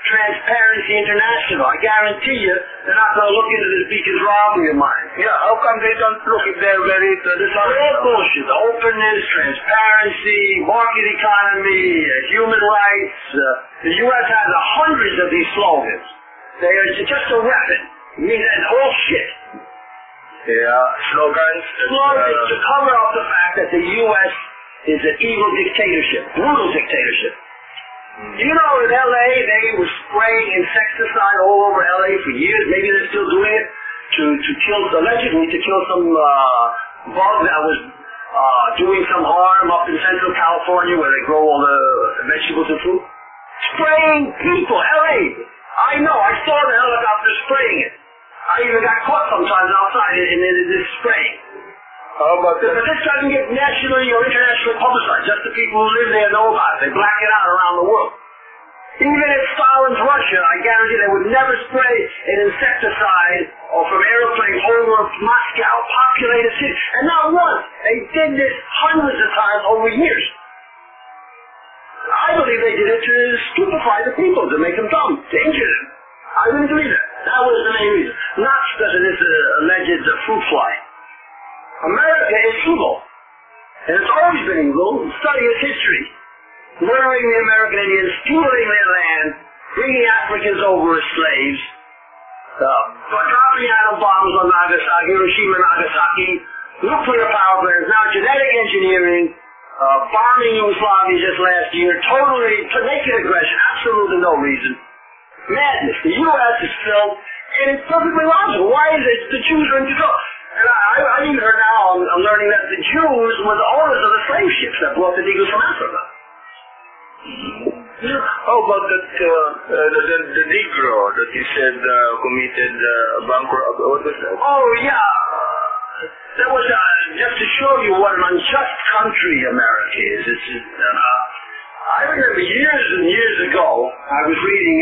Transparency International. I guarantee you they're not going to look into this Beacon's robbery of mine. Yeah, how come they don't look if they're very It's all bullshit. Openness, transparency, market economy, human rights. The U.S. has hundreds of these slogans. They are just a weapon. I mean, it's all shit. Yeah, slogans. Slogans to cover up the fact that the U.S. is an evil dictatorship, brutal dictatorship. You know, in L.A., they were spraying insecticide all over L.A. for years. Maybe they're still doing it to kill, allegedly, to kill some bug that was doing some harm up in Central California where they grow all the vegetables and fruit. Spraying people, L.A. I know, I saw the helicopter spraying it. I even got caught sometimes outside in this spraying. But this doesn't get nationally or internationally publicized. Just the people who live there know about it. They black it out around the world. Even in Stalin's Russia, I guarantee they would never spray an insecticide or from airplanes over Moscow, populated city. And not once. They did this hundreds of times over years. I believe they did it to stupefy the people, to make them dumb, to injure them. I wouldn't believe that. That was the main reason. Not because of this alleged fruit fly. America is evil. And it's always been evil. Study its history. Murdering the American Indians, stealing their land, bringing Africans over as slaves, dropping atom bombs on Nagasaki, Hiroshima and Nagasaki, nuclear power plants, now genetic engineering, bombing Yugoslavia just last year, totally naked aggression, absolutely no reason. Madness. The U.S. is filled, and it's perfectly logical. Why is it the Jews are in control? And I even heard now, I'm learning that the Jews were the owners of the slave ships that brought the Negroes from Africa. How about the Negro that you said committed bank robbery? What was that? Oh, yeah. That was just to show you what an unjust country America is. I remember years and years ago, I was reading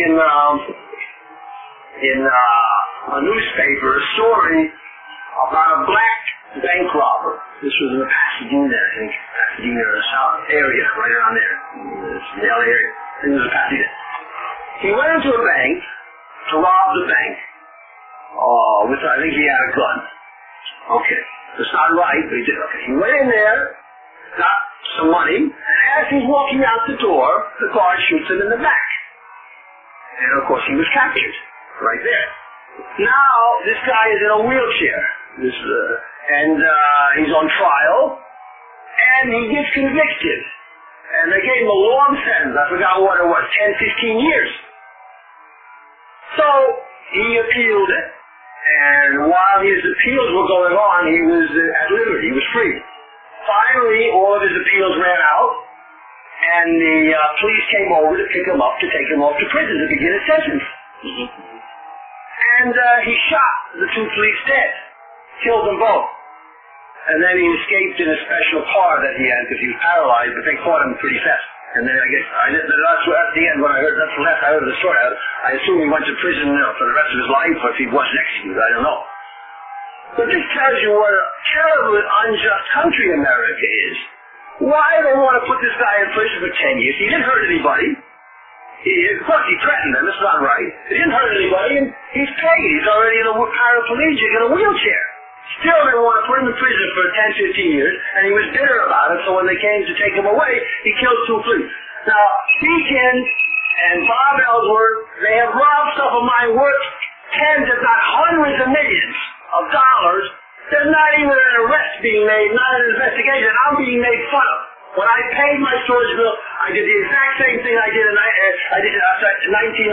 in a newspaper a story about a black bank robber. This was in the Pasadena, I think. Pasadena or the South area, right around there. It's the LA area. It was Pasadena. He went into a bank to rob the bank. I think he had a gun. Okay. It's not right, but he did. Okay. He went in there, got some money, and as he's walking out the door, the guard shoots him in the back. And of course he was captured. Right there. Now, this guy is in a wheelchair. He's on trial, and he gets convicted. And they gave him a long sentence. I forgot what it was, 10, 15 years. So, he appealed it. And while his appeals were going on, he was at liberty. He was free. Finally, all of his appeals ran out, and the police came over to pick him up, to take him off to prison to begin his sentence. And he shot the two police dead. Killed them both. And then he escaped in a special car that he had because he was paralyzed, but they caught him pretty fast. And then I guess, that's at the end when I heard, that's the last I heard of the story. I assume he went to prison for the rest of his life, or if he wasn't executed, I don't know. But this tells you what a terribly unjust country America is. Why they want to put this guy in prison for 10 years? He didn't hurt anybody. Of course, he threatened them. It's not right. He didn't hurt anybody, and he's paid. He's already in a paraplegic in a wheelchair. Still, they want to put him in prison for 10, 15 years, and he was bitter about it, so when they came to take him away, he killed two police. Now, Beacon and Bob Ellsworth, they have robbed stuff of mine worth tens, if not hundreds of millions of dollars. There's not even an arrest being made, not an investigation. I'm being made fun of. When I paid my storage bill, I did the exact same thing I did in 1998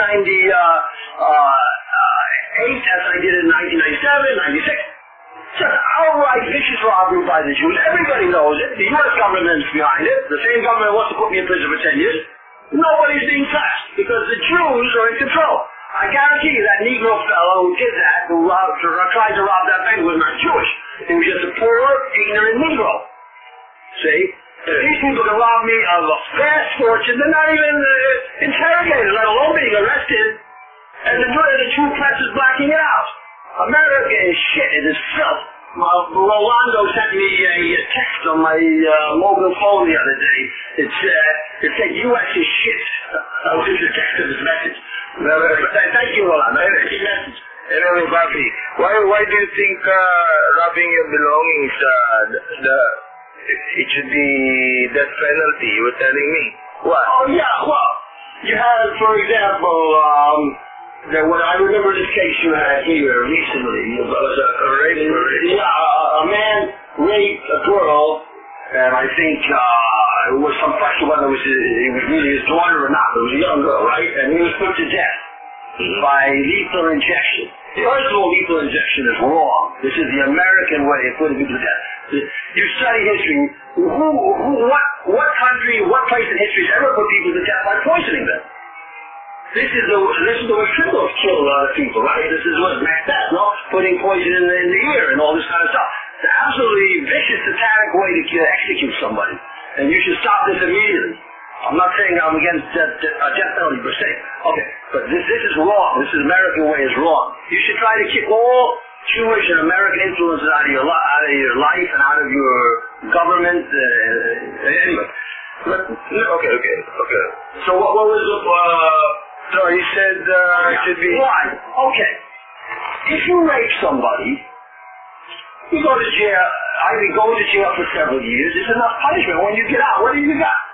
as I did in 1997, 96. Just outright vicious robbery by the Jews. Everybody knows it. The U.S. government's behind it. The same government wants to put me in prison for 10 years. Nobody's being touched because the Jews are in control. I guarantee you that Negro fellow who did that, who tried to rob that bank, was not Jewish. He was just a poor, ignorant Negro. See? These people can rob me of a vast fortune. They're not even interrogated, let alone being arrested. And the true press is blacking it out. America is shit. It is filth. Rolando sent me a text on my mobile phone the other day. It said, U.S. is shit. That was the text of his message. Thank you, Roland. Anyway, Bobby, why do you think robbing your belongings, it should be death penalty? You were telling me. What? Oh, yeah, well, you had, for example, I remember this case you had here recently. It was a rape? Yeah, a man raped a girl, and I think it was some question whether it was really his daughter or not. It was a young girl, right? And he was put to death by lethal injection. First of all, lethal injection is wrong. This is the American way of putting people to death. You study history. What country, what place in history has ever put people to death by poisoning them? This is the way criminals kill a lot of people, right? This is what Macbeth, no? Putting poison in the ear and all this kind of stuff. It's an absolutely vicious, satanic way to execute somebody. And you should stop this immediately. I'm not saying I'm against death penalty per se. Okay, but this is wrong. This is American way is wrong. You should try to keep all Jewish and American influences out of your life and out of your government. Anyway. But, okay. So what was the... So he said it should be... Why? Okay. If you rape somebody, you go to jail. Either go to jail for several years. It's enough punishment. When you get out, what do you got?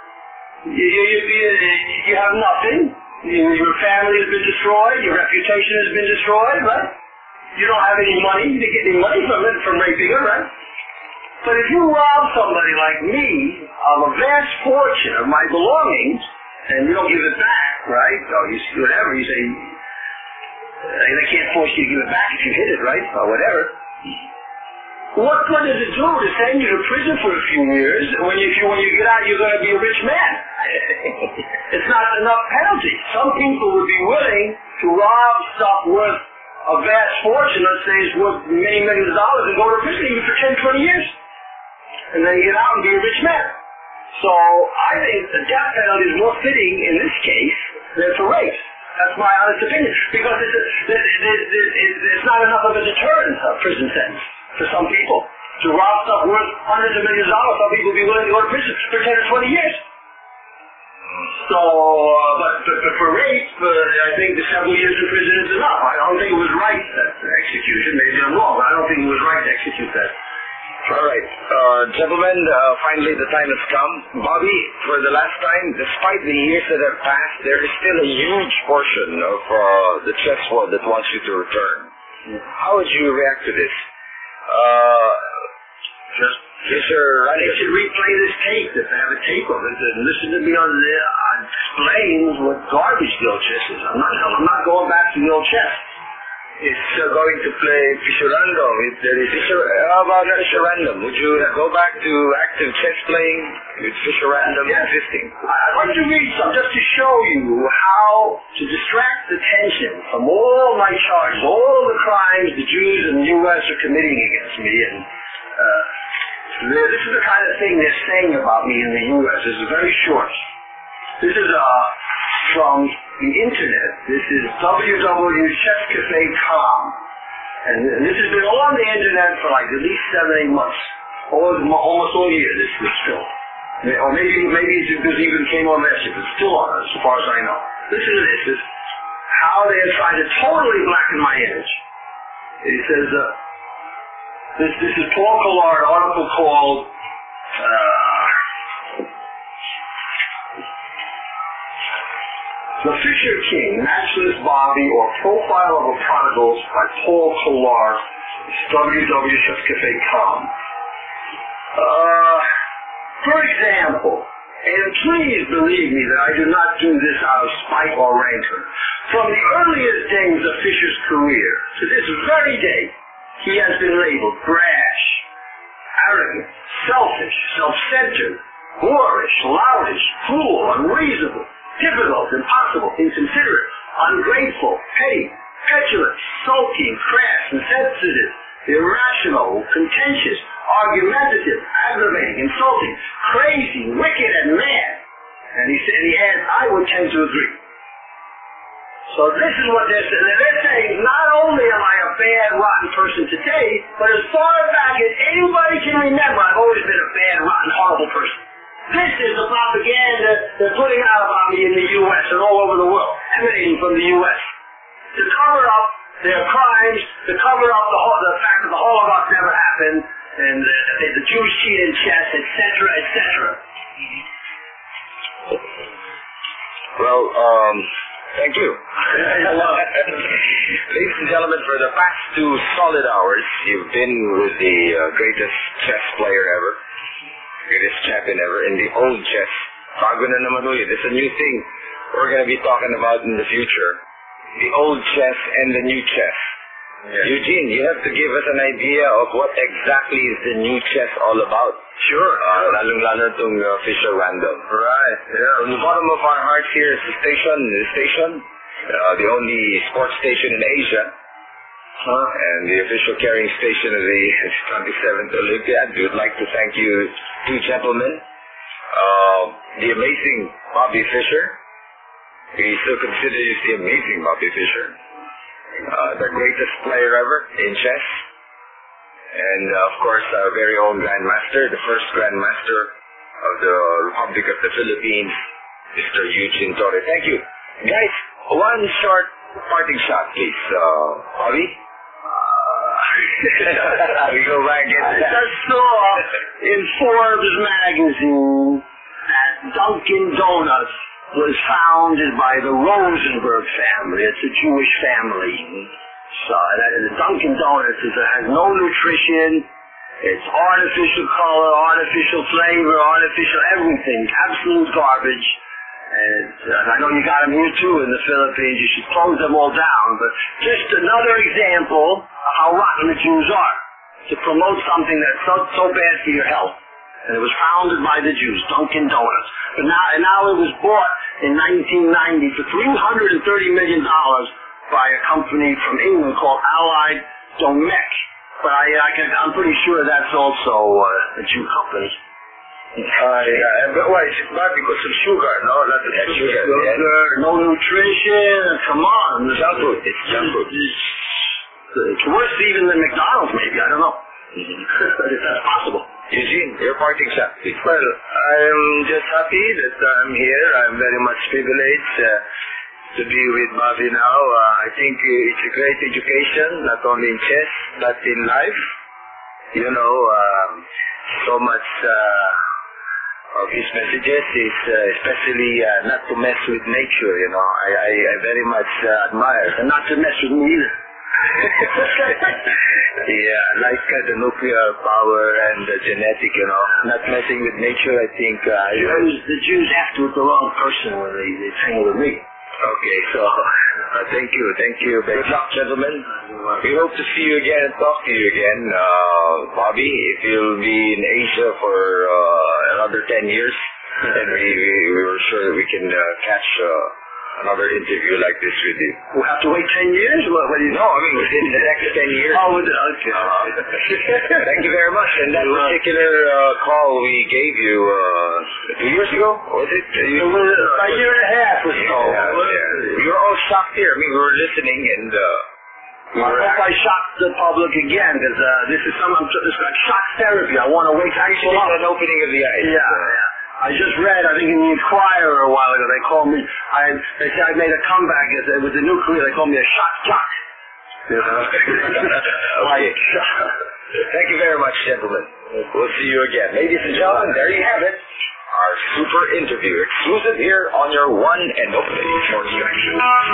You have nothing. Your family has been destroyed. Your reputation has been destroyed, right? You don't have any money. You didn't get any money from raping her, right? But if you rob somebody like me of a vast fortune of my belongings, and you don't give it back, right? Or you whatever, you say, they can't force you to give it back if you hit it, right? Or whatever. What good does it do to send you to prison for a few years when you get out you're going to be a rich man? It's not enough penalty. Some people would be willing to rob stuff worth a vast fortune, let's say it's worth many millions of dollars, and go to prison even for 10, 20 years. And then get out and be a rich man. So I think the death penalty is more fitting in this case than for rape. That's my honest opinion. Because it's not enough of a deterrent, a prison sentence, for some people. To rob stuff worth hundreds of millions of dollars, some people will be willing to go to prison for 10 or 20 years. So, but for rape, I think the several years in prison is enough. I don't think it was right, that execution. Maybe I'm wrong, but I don't think it was right to execute that. All right. Gentlemen, finally the time has come. Bobby, for the last time, despite the years that have passed, there is still a huge portion of the chessboard that wants you to return. How would you react to this? They should replay this tape if they have a tape of it and listen to me on explain what garbage the old chess is. I'm not going back to the old chess. It's going to play Fissurandom. How about Fissurandom? Would you go back to active chess playing with Fissurandom existing? I'd like to read some just to show you how to distract attention from all my charges, all the crimes the Jews in the U.S. are committing against me. And this is the kind of thing they're saying about me in the U.S. This is very short. This is from the internet. This is www.chesscafe.com. And this has been on the internet for like at least 7-8 months. Almost all year, this is still. Or maybe it even came on last year, but it's still on, as far as I know. Listen to this. This is how they are trying to totally blacken my image. It says, this is Paul Collard, an article called, The Fisher King, Matchless Bobby, or Profile of a Prodigal by Paul Collard. It's www.chesscafe.com. For example, and please believe me that I do not do this out of spite or rancor, from the earliest days of Fisher's career to this very day, he has been labeled brash, arrogant, selfish, self-centered, boorish, loutish, cruel, unreasonable, difficult, impossible, inconsiderate, ungrateful, petty, petulant, sulky, crass, insensitive, irrational, contentious, argumentative, aggravating, insulting, crazy, wicked, and mad. And he adds, I would tend to agree. So this is what they're saying. They're saying, not only am I a bad, rotten person today, but as far back as anybody can remember, I've always been a bad, rotten, horrible person. This is the propaganda they're putting out about me in the U.S. and all over the world. emanating from the U.S. to cover up their crimes, to cover up the fact that the Holocaust never happened, and the Jews cheated in chess, etc., etc. Well, thank you. Ladies and gentlemen, for the past 2 solid hours, you've been with the greatest chess player ever, greatest champion ever in the old chess. Bago na naman ulit. It's a new thing we're going to be talking about in the future. The old chess and the new chess. Yeah. Eugene, you have to give us an idea of what exactly is the new chess all about. Sure. Lalong-lalo itong Fischer Random. Right. Yeah. From the bottom of our hearts here is the station, the only sports station in Asia, and the official carrying station of the 27th Olympiad. We would like to thank you, 2 gentlemen. The amazing Bobby Fischer. We still consider you the amazing Bobby Fischer. The greatest player ever in chess. And of course, our very own Grandmaster, the first Grandmaster of the Republic of the Philippines, Mr. Eugene Torre. Thank you. Guys, one short parting shot, please. Bobby? We go back and I just saw in Forbes magazine that Dunkin' Donuts was founded by the Rosenberg family. It's a Jewish family. So the Dunkin' Donuts has no nutrition. It's artificial color, artificial flavor, artificial everything. Absolute garbage. And I know you got them here too in the Philippines. You should close them all down. But just another example of how rotten the Jews are. To promote something that's so bad for your health. And it was founded by the Jews, Dunkin' Donuts. But now it was bought in 1990 for $330 million by a company from England called Allied Domecq. But I'm pretty sure that's also a Jew company. Yeah. But why? It's not because of sugar, no? Not the sugar. No nutrition. Come on. Junk food. It's junk food. It's worse even than McDonald's, maybe. I don't know. If that's possible. Eugene, your parting shot, please. Well, I'm just happy that I'm here. I'm very much privileged to be with Bobby now. I think it's a great education, not only in chess, but in life. You know, so much of his messages is especially not to mess with nature, you know. I very much admire. And not to mess with me either. Yeah, like the nuclear power and the genetic, you know, not messing with nature. I think the Jews act with the wrong person when they hang with me. Okay, so thank you. Good luck, gentlemen. We hope to see you again and talk to you again. Bobby, if you'll be in Asia for another 10 years, then we were sure we can catch another interview like this with you. We'll have to wait 10 years? What do you know? I mean, within the next 10 years. Oh, okay. Thank you very much. And that particular call we gave you 2 years ago, was it? A year and a half or so. We were all shocked here. I mean, we were listening and I hope I shock the public again, because this is like shock therapy. I want to wake people up. An opening of the eyes. Yeah. I just read, I think in the Inquirer a while ago, they called me, they said I made a comeback with the nuclear, they called me a shock jock. You know? Okay. Thank you very much, gentlemen. We'll see you again. Ladies and gentlemen, there you have it. Our super interview, exclusive here on your one and only Sports Connection.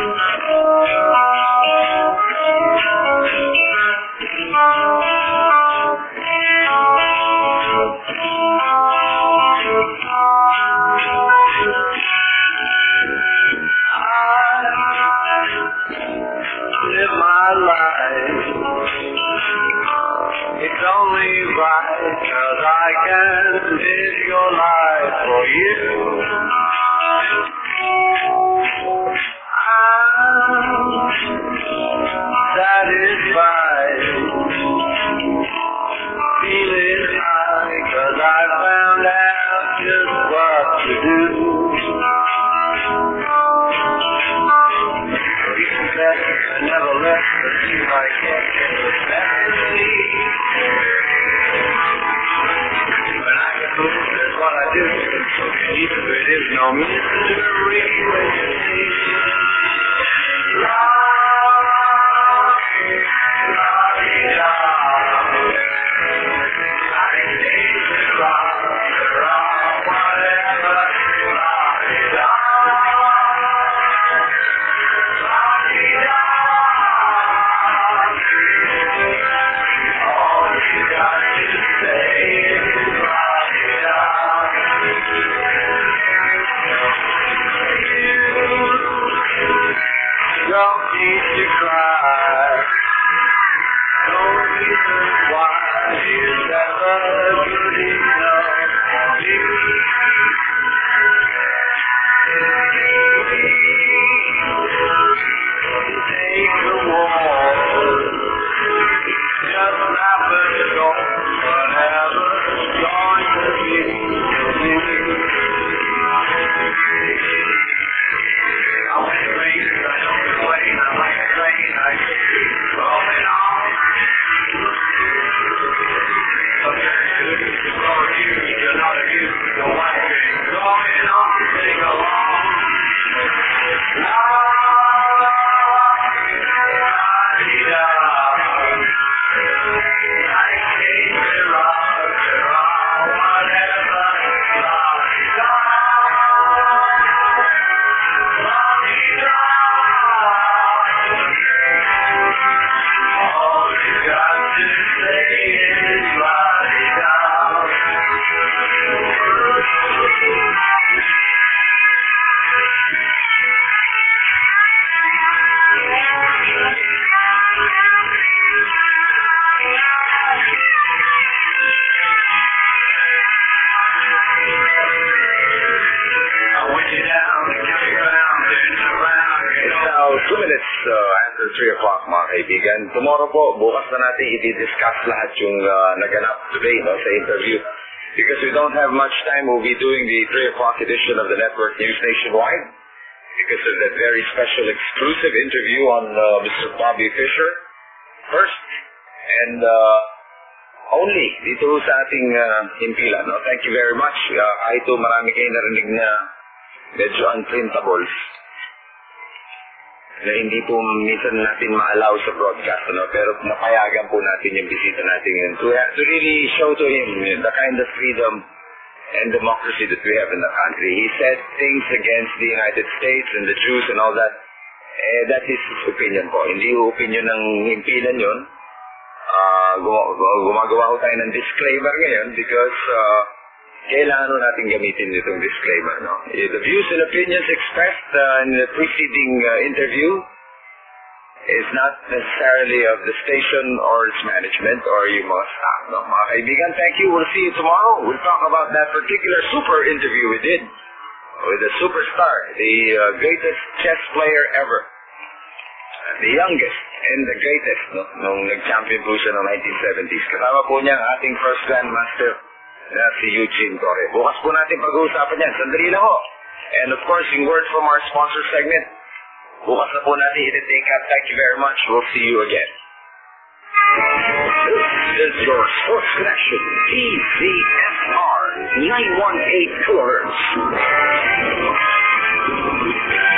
Live my life. It's only right 'cause I can live your life for you. I'm satisfied, feeling high 'cause I found out just what to do. I never left the seem I can't get the family. When I get moved, that's what I do. Even if it is no mystery when you see don't need to cry. No reason why it's ever good enough for me. Take the war. Just happen to go whatever's going to be. I like a train, I know the plane, I like a train, I just keep rolling on. You're not used to the white thing going on, sing along. After 3 o'clock, mga kaibigan. Tomorrow po, bukas na natin i-discuss lahat yung naganap today sa interview. Because we don't have much time, we'll be doing the 3 o'clock edition of the Network News Nationwide because of that very special exclusive interview on Mr. Bobby Fischer first and only dito sa ating himpilan. No? Thank you very much. Ito, marami kayo narinig na medyo unprintables na hindi po minsan natin ma-allow sa broadcast, no? Pero napayagan po natin yung bisita natin yun to really show to him the kind of freedom and democracy that we have in the country. He said things against the United States and the Jews and all that. That is his opinion po. Hindi yung opinion ng himpilan yun. Gumagawa ko tayo ng disclaimer ngayon because kailangan natin gamitin itong disclaimer, no? The views and opinions expressed in the preceding interview is not necessarily of the station or its management or yung mga staff, no? Mga kaibigan, thank you. We'll see you tomorrow. We'll talk about that particular super interview we did with the superstar, the greatest chess player ever. The youngest and the greatest, no? Nung nag-champion po siya noong 1970s. Kasama po niya ang ating first grandmaster, si Eugene Torre. Bukas po natin pag-uusapan yan. Sandali lang ho. And of course, yung word from our sponsor segment, bukas na po natin i-take up. Thank you very much. We'll see you again. This is your Sports Connection, TZFR 918 kHz.